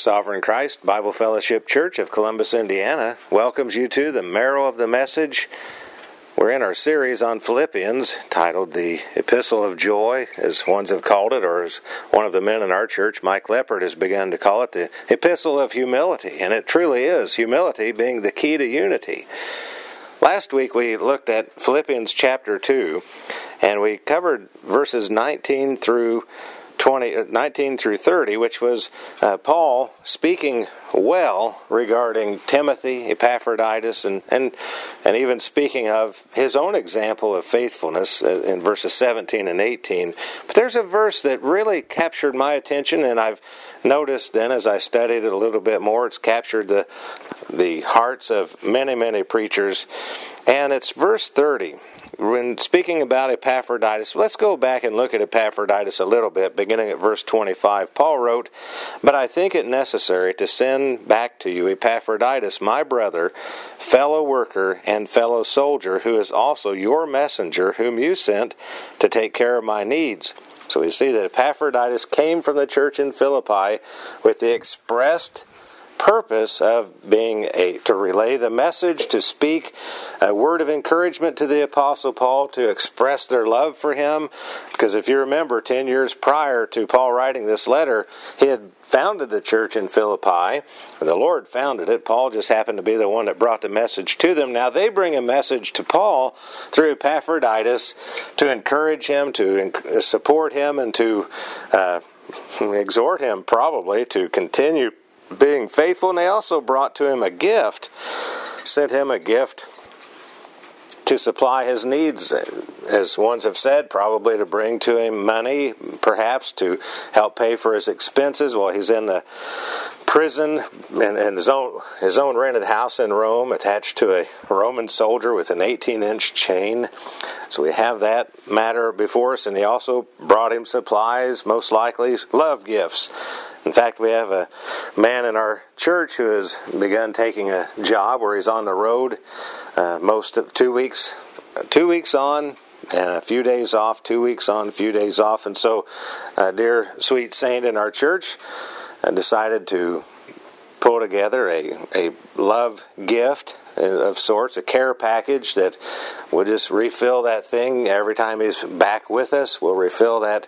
Sovereign Christ Bible Fellowship Church of Columbus, Indiana welcomes you to the Marrow of the Message. We're in our series on Philippians, titled The Epistle of Joy, as ones have called it, or as one of the men in our church, Mike Leppard, has begun to call it, the Epistle of Humility. And it truly is, humility being the key to unity. Last week we looked at Philippians chapter 2, and we covered verses 19 through 30, which was Paul speaking well regarding Timothy, Epaphroditus, and even speaking of his own example of faithfulness in verses 17 and 18. But there's a verse that really captured my attention, and I've noticed then as I studied it a little bit more, it's captured the hearts of many preachers, and it's verse 30. When speaking about Epaphroditus, let's go back and look at Epaphroditus a little bit, beginning at verse 25. Paul wrote, "But I think it necessary to send back to you Epaphroditus, my brother, fellow worker, and fellow soldier, who is also your messenger, whom you sent to take care of my needs." So we see that Epaphroditus came from the church in Philippi with the expressed purpose of being to relay the message, to speak a word of encouragement to the Apostle Paul, to express their love for him. Because if you remember, 10 years prior to Paul writing this letter, he had founded the church in Philippi. The Lord founded it. Paul just happened to be the one that brought the message to them. Now they bring a message to Paul through Epaphroditus to encourage him, to support him, and to exhort him probably to continue being faithful. And they also brought to him a gift, sent him a gift to supply his needs, as ones have said, probably to bring to him money, perhaps to help pay for his expenses while he's in the prison in his own rented house in Rome, attached to a Roman soldier with an 18-inch chain. So we have that matter before us, and he also brought him supplies, most likely love gifts. In fact, we have a man in our church who has begun taking a job where he's on the road most of 2 weeks on and a few days off, 2 weeks on, a few days off. And so a dear sweet saint in our church decided to pull together a love gift of sorts, a care package that will just refill that thing every time he's back with us. We'll refill that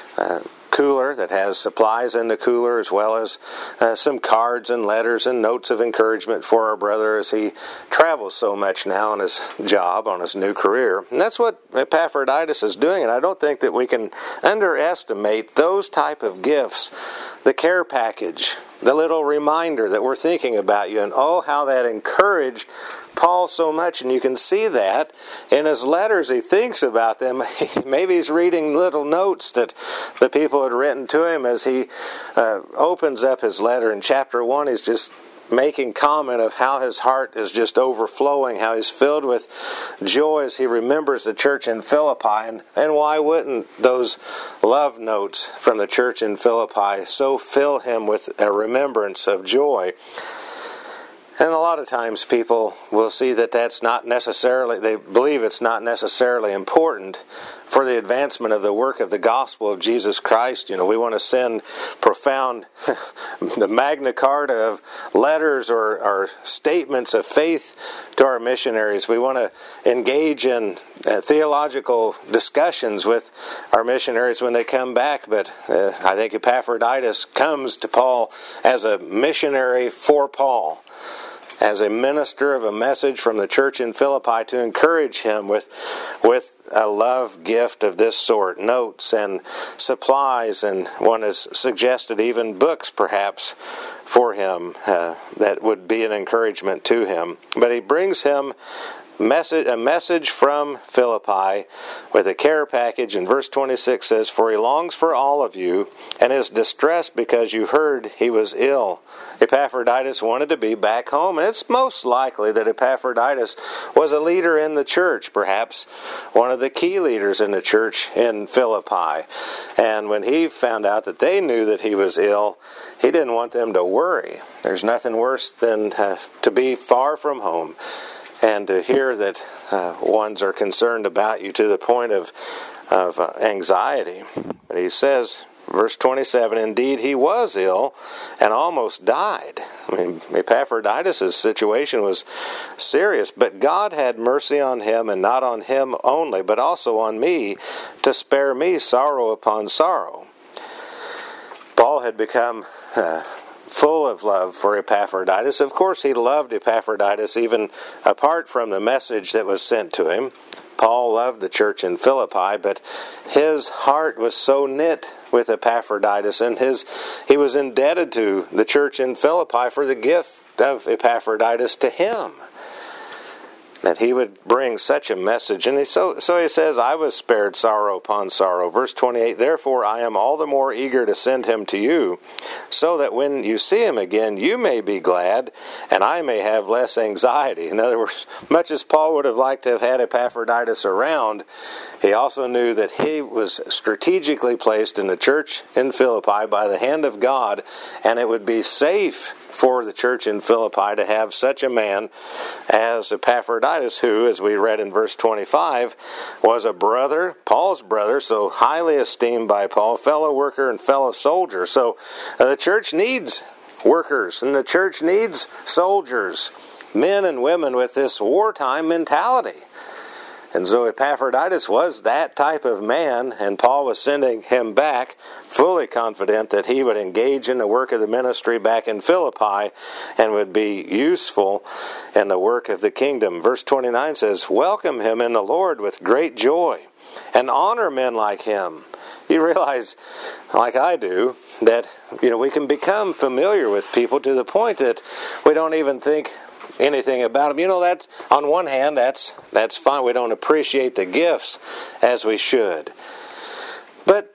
cooler that has supplies in the cooler, as well as some cards and letters and notes of encouragement for our brother as he travels so much now on his job, on his new career. And that's what Epaphroditus is doing, and I don't think that we can underestimate those type of gifts, the care package, the little reminder that we're thinking about you, and oh, how that encouraged Paul so much. And you can see that in his letters. He thinks about them. Maybe he's reading little notes that the people had written to him as he opens up his letter. In chapter 1, he's just making comment of how his heart is just overflowing, how he's filled with joy as he remembers the church in Philippi. And why wouldn't those love notes from the church in Philippi so fill him with a remembrance of joy? And a lot of times people will see that that's not necessarily, they believe it's not necessarily important for the advancement of the work of the gospel of Jesus Christ. You know, we want to send profound, the Magna Carta of letters or statements of faith to our missionaries. We want to engage in theological discussions with our missionaries when they come back. But I think Epaphroditus comes to Paul as a missionary for Paul, as a minister of a message from the church in Philippi to encourage him with a love gift of this sort, notes and supplies, and one has suggested even books perhaps for him that would be an encouragement to him. But he brings him a message from Philippi with a care package. And verse 26 says, "For he longs for all of you and is distressed because you heard he was ill." Epaphroditus wanted to be back home. And it's most likely that Epaphroditus was a leader in the church, perhaps one of the key leaders in the church in Philippi. And when he found out that they knew that he was ill, he didn't want them to worry. There's nothing worse than to be far from home and to hear that ones are concerned about you to the point of anxiety. But he says, Verse 27, indeed he was ill and almost died. I mean, Epaphroditus' situation was serious, but God had mercy on him, and not on him only, but also on me, to spare me sorrow upon sorrow. Paul had become full of love for Epaphroditus. Of course, he loved Epaphroditus even apart from the message that was sent to him. Paul loved the church in Philippi, but his heart was so knit with Epaphroditus, and he was indebted to the church in Philippi for the gift of Epaphroditus to him, that he would bring such a message. And so he says, I was spared sorrow upon sorrow. Verse 28, therefore I am all the more eager to send him to you, so that when you see him again, you may be glad, and I may have less anxiety. In other words, much as Paul would have liked to have had Epaphroditus around, he also knew that he was strategically placed in the church in Philippi by the hand of God, and it would be safe for the church in Philippi to have such a man as Epaphroditus, who, as we read in verse 25, was a brother, Paul's brother, so highly esteemed by Paul, fellow worker and fellow soldier. So the church needs workers, and the church needs soldiers, men and women with this wartime mentality. And so Epaphroditus was that type of man, and Paul was sending him back fully confident that he would engage in the work of the ministry back in Philippi and would be useful in the work of the kingdom. Verse 29 says, welcome him in the Lord with great joy, and honor men like him. You realize, like I do, that we can become familiar with people to the point that we don't even think anything about them. That's on one hand, that's fine. We don't appreciate the gifts as we should. But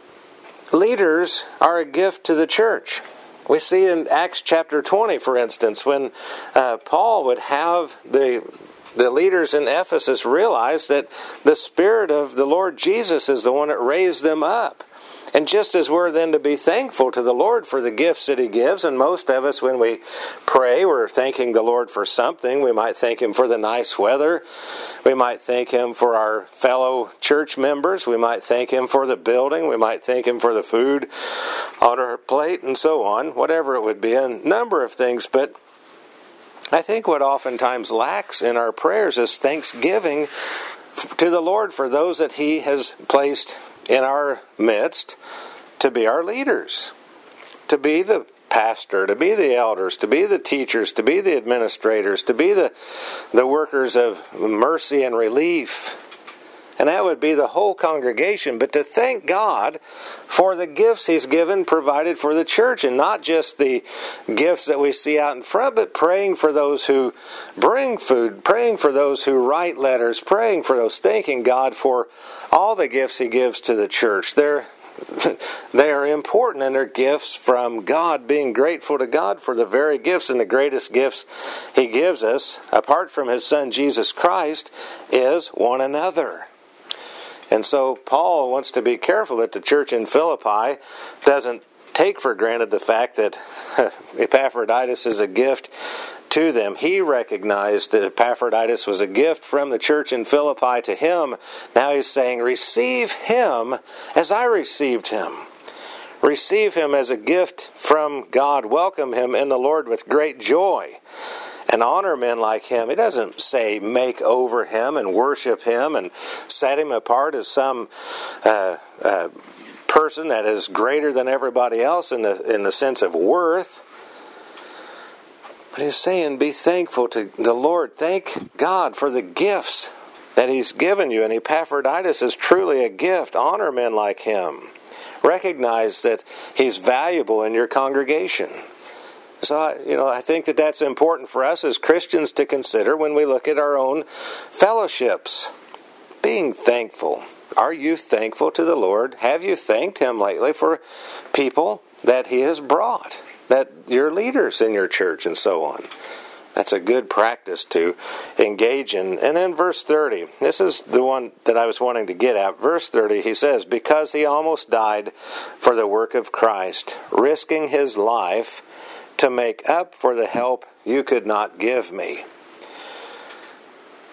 leaders are a gift to the church. We see in Acts chapter 20, for instance, when Paul would have the leaders in Ephesus realize that the Spirit of the Lord Jesus is the one that raised them up. And just as we're then to be thankful to the Lord for the gifts that He gives, and most of us when we pray, we're thanking the Lord for something. We might thank Him for the nice weather. We might thank Him for our fellow church members. We might thank Him for the building. We might thank Him for the food on our plate and so on, whatever it would be, a number of things. But I think what oftentimes lacks in our prayers is thanksgiving to the Lord for those that He has placed in our midst to be our leaders, to be the pastor, to be the elders, to be the teachers, to be the administrators, to be the workers of mercy and relief. And that would be the whole congregation, but to thank God for the gifts He's given, provided for the church, and not just the gifts that we see out in front, but praying for those who bring food, praying for those who write letters, praying for those, thanking God for all the gifts He gives to the church. They are important, and they're gifts from God, being grateful to God for the very gifts, and the greatest gifts He gives us, apart from His Son Jesus Christ, is one another. And so Paul wants to be careful that the church in Philippi doesn't take for granted the fact that Epaphroditus is a gift to them. He recognized that Epaphroditus was a gift from the church in Philippi to him. Now he's saying, receive him as I received him. Receive him as a gift from God. Welcome him in the Lord with great joy. And honor men like him. He doesn't say make over him and worship him and set him apart as some person that is greater than everybody else in the sense of worth. But he's saying be thankful to the Lord. Thank God for the gifts that He's given you. And Epaphroditus is truly a gift. Honor men like him. Recognize that he's valuable in your congregation. So, I think that that's important for us as Christians to consider when we look at our own fellowships. Being thankful. Are you thankful to the Lord? Have you thanked Him lately for people that He has brought? That your leaders in your church and so on. That's a good practice to engage in. And then verse 30. This is the one that I was wanting to get at. Verse 30, he says, because he almost died for the work of Christ, risking his life to make up for the help you could not give me.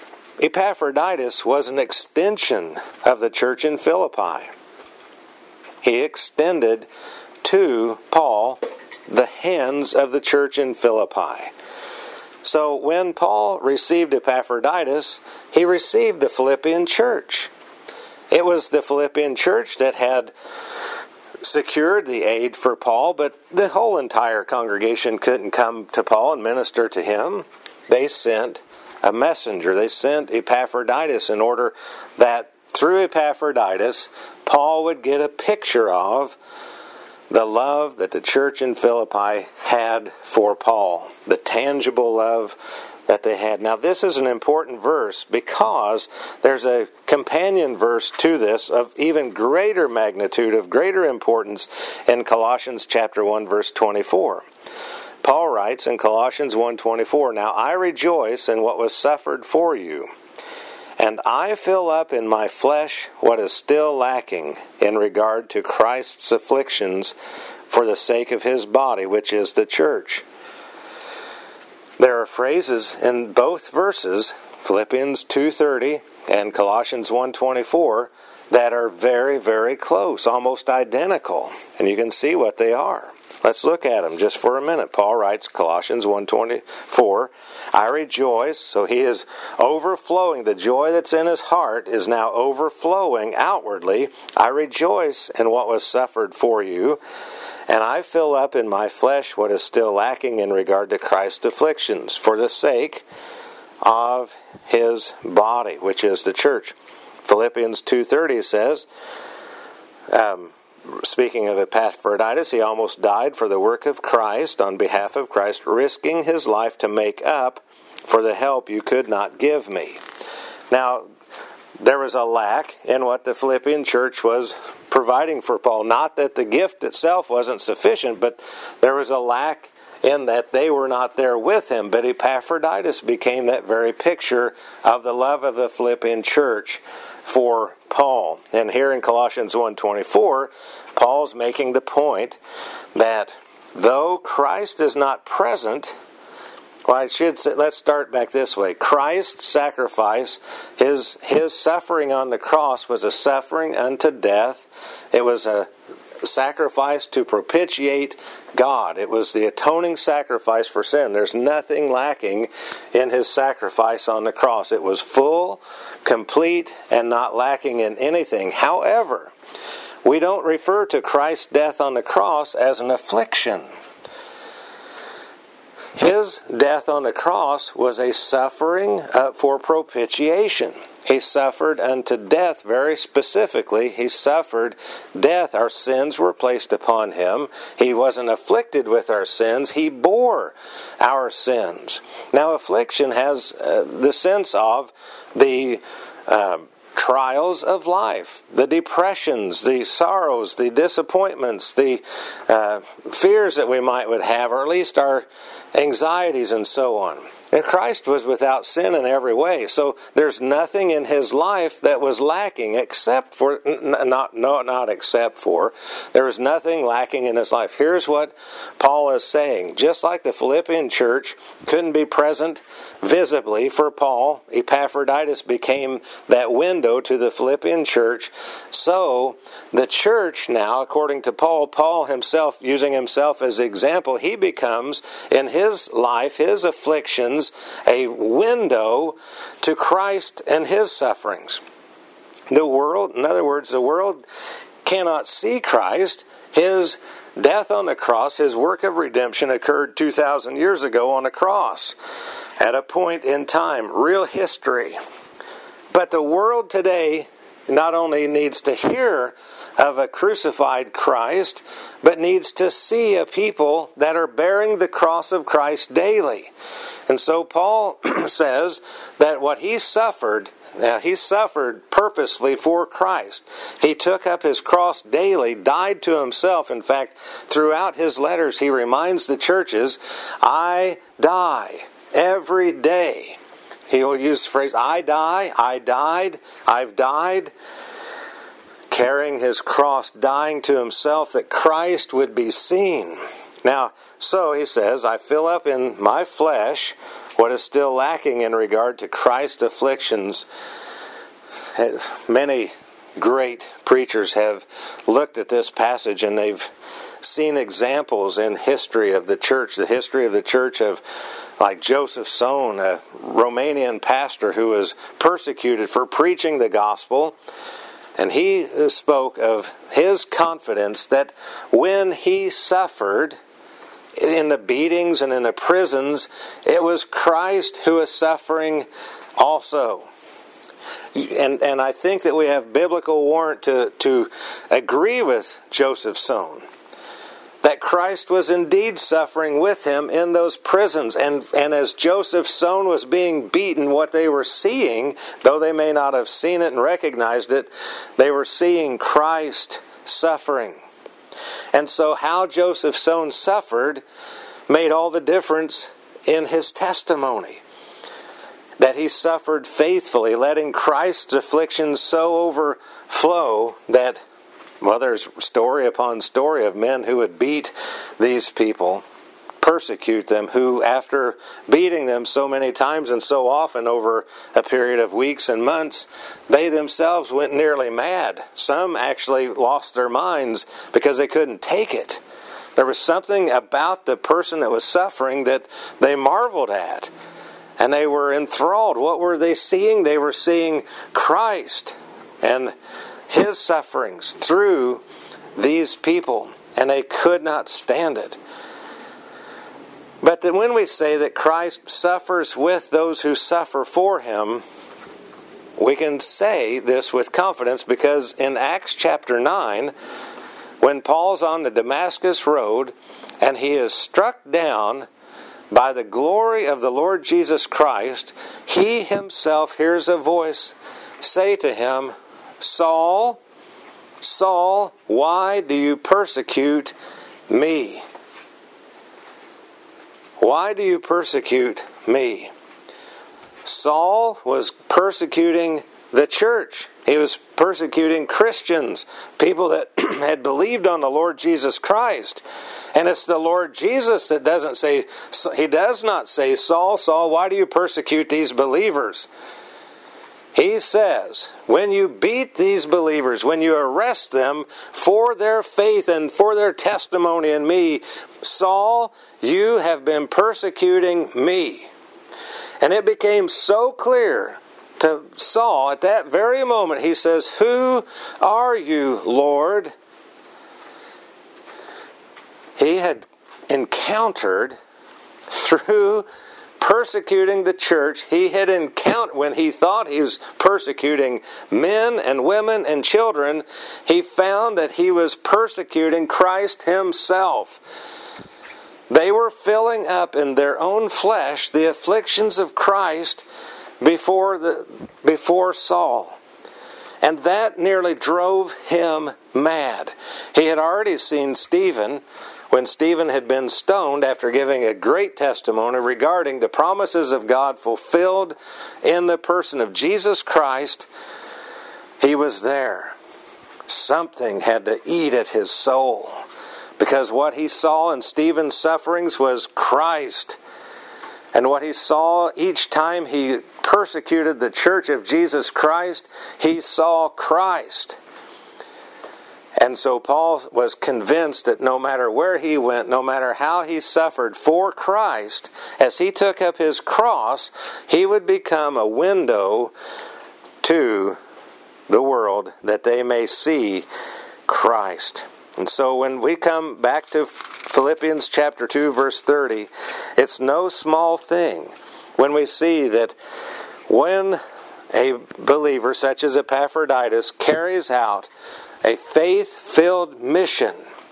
Epaphroditus was an extension of the church in Philippi. he extended to Paul the hands of the church in Philippi. So when Paul received Epaphroditus, he received the Philippian church. It was the Philippian church that had secured the aid for Paul, but the whole entire congregation couldn't come to Paul and minister to him. They sent a messenger. They sent Epaphroditus in order that through Epaphroditus, Paul would get a picture of the love that the church in Philippi had for Paul, the tangible love that they had. Now, this is an important verse because there's a companion verse to this of even greater magnitude, of greater importance in Colossians chapter 1, verse 24. Paul writes in Colossians 1:24, "Now I rejoice in what was suffered for you, and I fill up in my flesh what is still lacking in regard to Christ's afflictions for the sake of his body, which is the church." There are phrases in both verses, Philippians 2:30 and Colossians 1:24, that are very, very close, almost identical. And you can see what they are. Let's look at them just for a minute. Paul writes, Colossians 1:24, "I rejoice," so he is overflowing. The joy that's in his heart is now overflowing outwardly. "I rejoice in what was suffered for you, and I fill up in my flesh what is still lacking in regard to Christ's afflictions, for the sake of his body," which is the church. Philippians 2:30 says, speaking of Epaphroditus, he almost died for the work of Christ, on behalf of Christ, risking his life to make up for the help you could not give me. Now, there was a lack in what the Philippian church was providing for Paul. Not that the gift itself wasn't sufficient, but there was a lack in that they were not there with him. But Epaphroditus became that very picture of the love of the Philippian church for Paul. And here in Colossians 1:24, Paul's making the point that though Christ is not present, well, I should say, let's start back this way. Christ's sacrifice, his suffering on the cross was a suffering unto death. It was a sacrifice to propitiate God. It was the atoning sacrifice for sin. There's nothing lacking in his sacrifice on the cross. It was full, complete, and not lacking in anything. However, we don't refer to Christ's death on the cross as an affliction. His death on the cross was a suffering for propitiation. He suffered unto death very specifically. He suffered death. Our sins were placed upon him. He wasn't afflicted with our sins. He bore our sins. Now, affliction has the sense of the trials of life, the depressions, the sorrows, the disappointments, the fears that we would have, or at least our anxieties and so on. And Christ was without sin in every way, so there's nothing in his life that was lacking except for, not except for, there was nothing lacking in his life. Here's what Paul is saying. Just like the Philippian church couldn't be present visibly for Paul, Epaphroditus became that window to the Philippian church, so the church now, according to Paul himself, using himself as example, he becomes, in his life, his afflictions, a window to Christ and his sufferings. The world, in other words, the world cannot see Christ. His death on the cross, his work of redemption occurred 2,000 years ago on a cross, at a point in time, real history. But the world today not only needs to hear of a crucified Christ, but needs to see a people that are bearing the cross of Christ daily. And so Paul says that what he suffered purposely for Christ. He took up his cross daily, died to himself. In fact, throughout his letters, he reminds the churches, I die every day. He will use the phrase, I die, I died, I've died. Carrying his cross, dying to himself that Christ would be seen. Now, so he says, I fill up in my flesh what is still lacking in regard to Christ's afflictions. Many great preachers have looked at this passage and they've seen examples in history of the church, of like Joseph Sohn, a Romanian pastor who was persecuted for preaching the gospel. And he spoke of his confidence that when he suffered in the beatings and in the prisons, it was Christ who was suffering also. And I think that we have biblical warrant to agree with Joseph Sohn that Christ was indeed suffering with him in those prisons. And as Joseph Sohn was being beaten, what they were seeing, though they may not have seen it and recognized it, they were seeing Christ suffering. And so how Joseph Sohn suffered made all the difference in his testimony. That he suffered faithfully, letting Christ's afflictions so overflow that, well, there's story upon story of men who would beat these people, persecute them, who after beating them so many times and so often over a period of weeks and months, they themselves went nearly mad. Some actually lost their minds because they couldn't take it. There was something about the person that was suffering that they marveled at. And they were enthralled. What were they seeing? They were seeing Christ and His sufferings through these people. And they could not stand it. But then when we say that Christ suffers with those who suffer for Him, we can say this with confidence because in Acts chapter 9, when Paul's on the Damascus road and he is struck down by the glory of the Lord Jesus Christ, he himself hears a voice say to him, "Saul, Saul, why do you persecute me? Why do you persecute me?" Saul was persecuting the church. He was persecuting Christians, people that had believed on the Lord Jesus Christ. And it's the Lord Jesus that He does not say, "Saul, Saul, why do you persecute these believers?" He says, when you beat these believers, when you arrest them for their faith and for their testimony in me, Saul, you have been persecuting me. And it became so clear to Saul at that very moment, he says, "Who are you, Lord?" He had encountered through persecuting the church, he had encountered, when he thought he was persecuting men and women and children, he found that he was persecuting Christ Himself. They were filling up in their own flesh the afflictions of Christ before Saul. And that nearly drove him mad. He had already seen Stephen, when Stephen had been stoned after giving a great testimony regarding the promises of God fulfilled in the person of Jesus Christ. He was there. Something had to eat at his soul, because what he saw in Stephen's sufferings was Christ. And what he saw each time he persecuted the church of Jesus Christ, he saw Christ. And so Paul was convinced that no matter where he went, no matter how he suffered for Christ, as he took up his cross, he would become a window to the world that they may see Christ. And so when we come back to Philippians chapter 2, verse 30, it's no small thing when we see that when a believer such as Epaphroditus carries out a faith-filled mission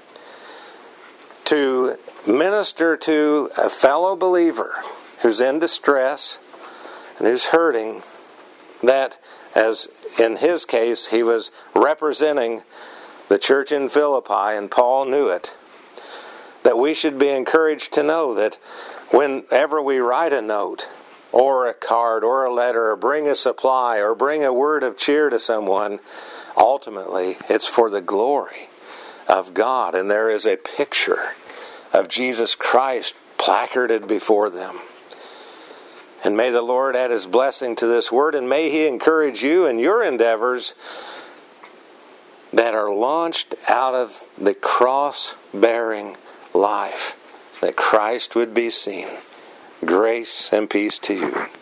to minister to a fellow believer who's in distress and who's hurting, that, as in his case, he was representing the church in Philippi, and Paul knew it, that we should be encouraged to know that whenever we write a note or a card or a letter or bring a supply or bring a word of cheer to someone, ultimately it's for the glory of God, and there is a picture of Jesus Christ placarded before them. And may the Lord add His blessing to this word, and may He encourage you in your endeavors that are launched out of the cross-bearing life, that Christ would be seen. Grace and peace to you.